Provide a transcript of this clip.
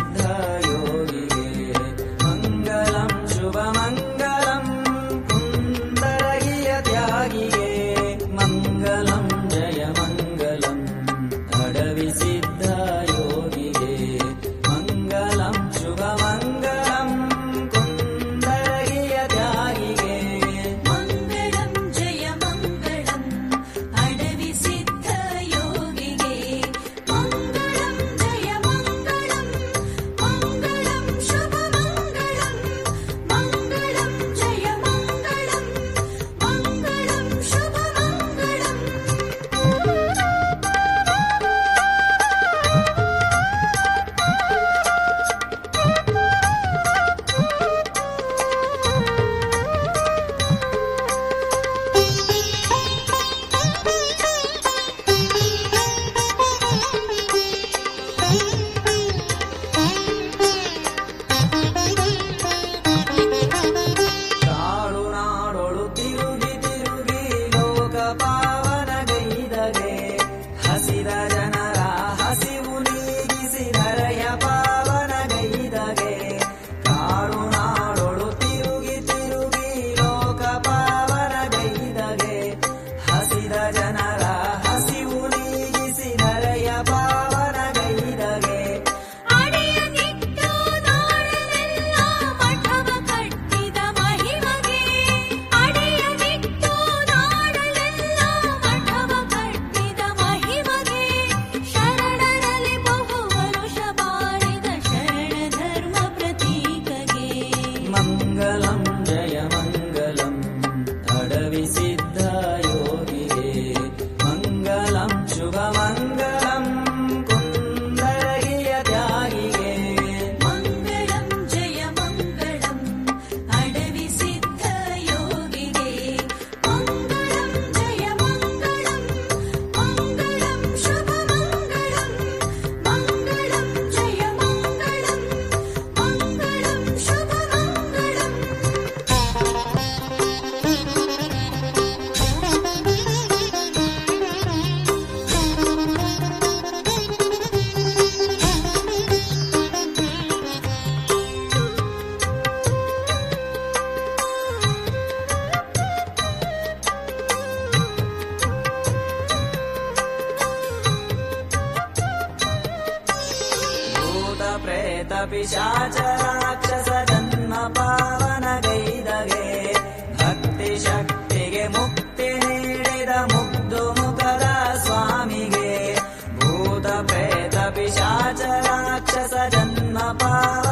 योगिगे मङ्गलं शुभमङ्गलं कुन्दरगिय त्यागिगे मङ्गलं जय मङ्गलम् अडविसिद्ध योगिगे मङ्गलं शुभमङ्गलं कुन्दरगिय त्यागिगे मङ्गलं जय मङ्गलम् अडविसिद्ध योगिगे मङ्गलं जय मङ्गलं मङ्गलं शुभमङ्गलं मङ्गलं जय मङ्गलं मङ्गलं शुभमङ्गलम् ಕಾಡು ನಾಡೊಳು ತಿರುಗಿ ತಿರುಗಿ ಲೋಕ ಪಾವನಗೈದಗೆ ಹಸಿದ ಜನರ ಹಸಿವು ನೀಗಿಸಿ ಧರೆಯ ಪಾವನಗೈದಗೆ ಕಾಡು ನಾಡೊಳು ತಿರುಗಿ ತಿರುಗಿ ಲೋಕ ಪಾವನಗೈದಗೆ ಹಸಿದ ಜನರ ಹಸಿವು ನೀಗಿಸಿ ಧರೆಯ ಪಾವನಗೈದಗೆ ಅಡೆಯದಿಟ್ಟು ನಾಡಲೆಲ್ಲ ಮಠವ ಕಟ್ಟಿದ ಮಹಿಮಗೆ ಅಡೆಯದಿಟ್ಟು ನಾಡಲೆಲ್ಲ ಮಠವ ಕಟ್ಟಿದ ಮಹಿಮಗೆ ಶರಣರಲ್ಲಿ ಬಹು ವರುಷ ಬಾರಿದ ಶರಣ ಧರ್ಮ ಪ್ರತೀಕಗೆ मङ्गलं जय मङ्गलम् अडविसिद्ध योगिगे मङ्गलं शुभमङ्गलं कुन्दरगिय त्यागिगे मङ्गलं जय मङ्गलम् अडविसिद्ध योगिगे मङ्गलं जय मङ्गलं मङ्गलं शुभमङ्गलं मङ्गलं जय मङ्गलं मङ्गलं शुभमङ्गलम् ಭೂತ ಪ್ರೇತ ಪಿಶಾಚ ರಾಕ್ಷಸ ಜನ್ಮ ಪಾವನಗೈದಗೆ ಭಕ್ತಿ ಶಕ್ತಿಗೆ ಮುಕ್ತಿ ನೀಡಿದ ಮುಗ್ಧು ಮುಖದ ಸ್ವಾಮಿಗೆ ಭೂತ ಪ್ರೇತ ಪಿಶಾಚ ರಾಕ್ಷಸ ಜನ್ಮ ಪಾವ